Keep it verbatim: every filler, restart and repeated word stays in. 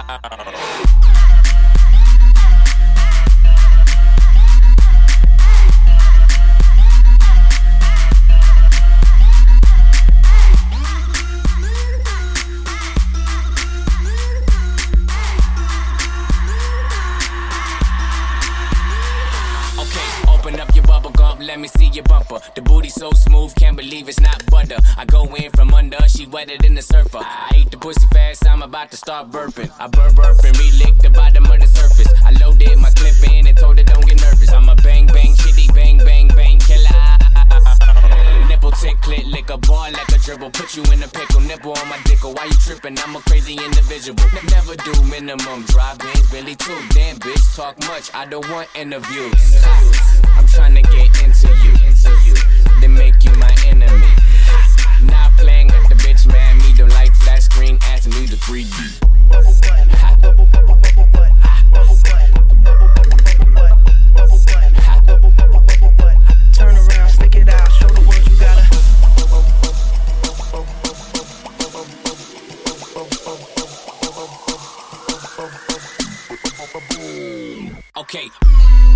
Let me see your bumper. The booty so smooth, can't believe it's not butter. I go in from under, she wetter than the surfer. I ate the pussy fast, I'm about to start burping. I burp burp and re-lick the bottom of the surface. I loaded my clip in and told her don't get nervous. I'm a bang bang chitty bang bang bang killer. Nipple tick clit lick a ball like a dribble. Put you in a pickle, nipple on my dick. Why you tripping? I'm a crazy individual. Never do minimum drive-ins, Billy too. Damn bitch, talk much, I don't want interviews. I'm trying to get into you, into you, then make you my enemy. Not playing at the bitch, man. Me don't like flat screen, asking me the three D. Turn around, stick it out, show the world you gotta. Okay.